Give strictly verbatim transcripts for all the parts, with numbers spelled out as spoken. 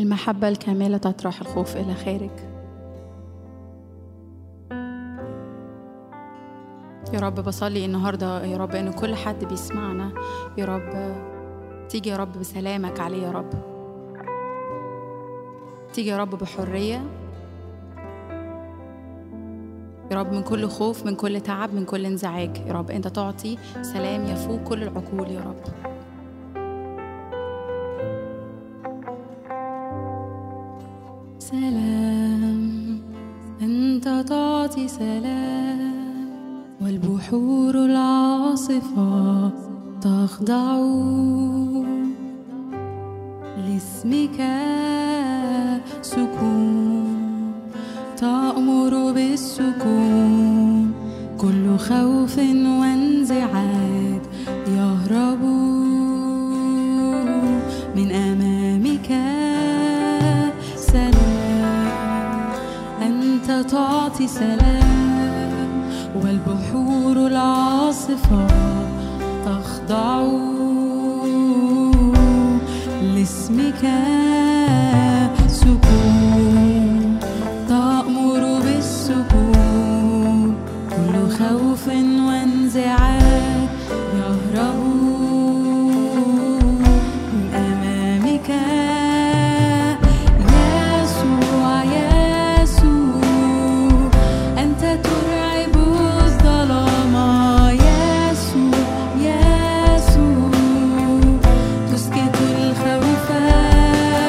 المحبة الكاملة تطرح الخوف إلى خارج. يا رب بصلي النهاردة يا رب إن كل حد بيسمعنا يا رب تيجي يا رب بسلامك عليه، يا رب تيجي يا رب بحرية يا رب، من كل خوف، من كل تعب، من كل انزعاج. يا رب أنت تعطي سلام يفوق كل العقول يا رب. سلام، أنت تعطي سلام، والبحور العاصفة تخضع لاسمك. سكون تأمر بالسكون، كل خوف وانزعاج يهرب من أمامك. سلام، أنت تعطي سلام، والبحور العاصفة تخضع لاسمك. سكون تأمر بالسكون، كل خوف وانزعاج يهرب من أمامك. يسوع يسوع أنت ترعب الظلام. يسوع يسوع تسكت الخوف.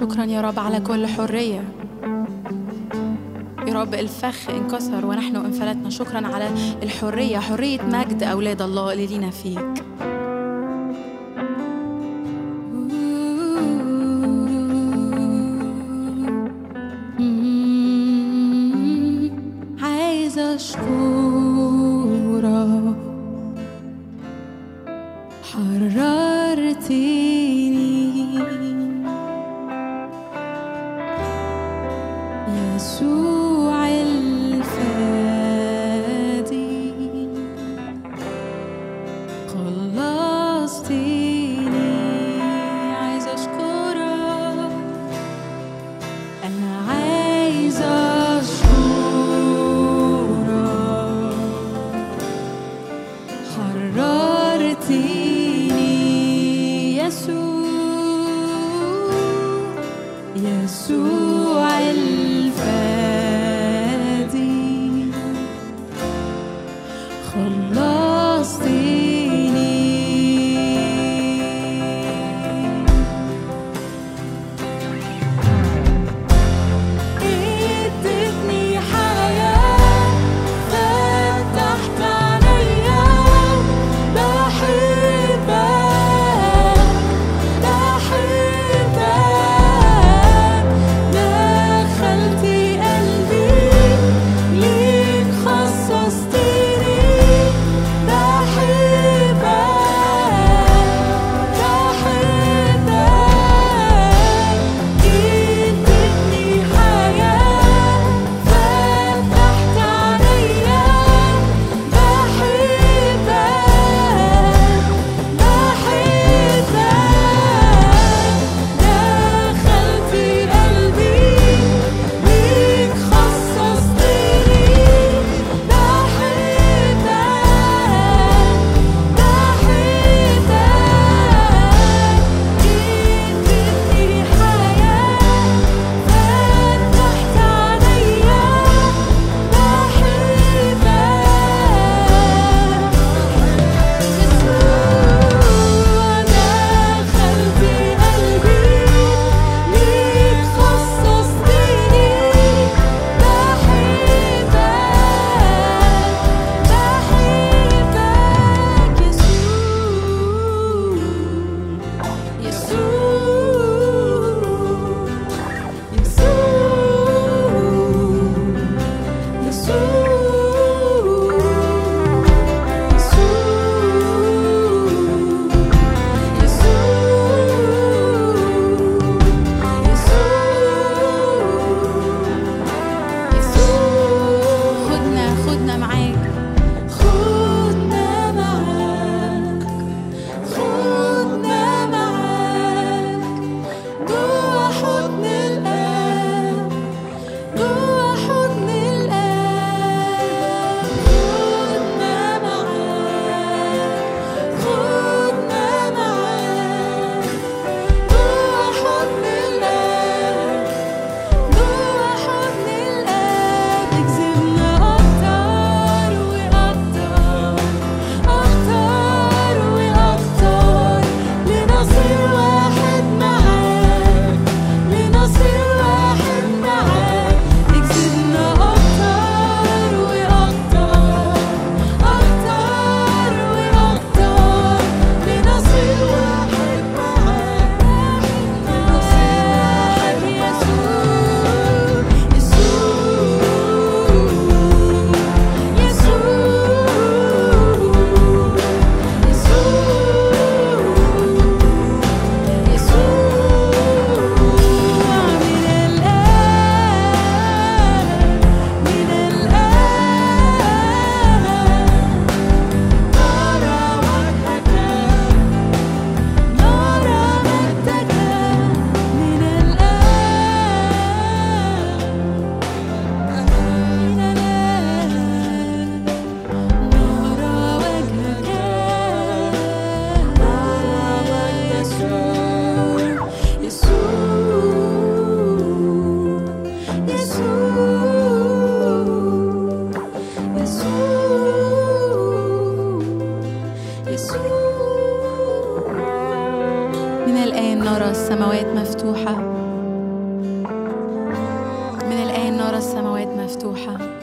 شكرا يا رب على كل حرية يا رب. الفخ انكسر ونحن انفلتنا. شكرا على الحرية، حرية مجد أولاد الله اللي لينا فيك. عايزة أشكرك حررتني يسوع الفادي، خلصتني. عايزة أشكرك، أنا عايزة أشكرك حررتني يسوع يسوع الفادي، خلصتني. ادتني حياة، فتحت عليا، بحبك بحبك، دخلت قلبي ليك، خصصتني، بحبك بحبك. ادتني حياة، فتحت عليا، بحبك بحبك، دخلت قلبي ليك، خصصتني، بحبك بحبك. ادتني حياة، فتحت عليا، بحبك يسوع، دخلت قلبي ليك، خصصتني، بحبك بحبك يسوع خدنا خدنا معاك، خدنا معاك، خدنا معاك جوا حضن الآب، جوا حضن الآب. خدنا معاك، خدنا معاك جوا حضن الآب، جوا حضن الآب. اكذبنا أكتر وأكتر، أكتر وأكتر، لنصير واحد معاك، لنصير واحد معاك. اكذبنا أكتر وأكتر، أكتر وأكتر، لنصير واحد معاك، لنصير واحد. يسوع يسوع يسوع، من الآن، من الآن نرى وجهك، نرى مجدك. من الآن، من الآن نرى وجهك، نرى يسوع يسوع يسوع يسوع. من الآن نرى السماوات مفتوحة نرى السماوات مفتوحة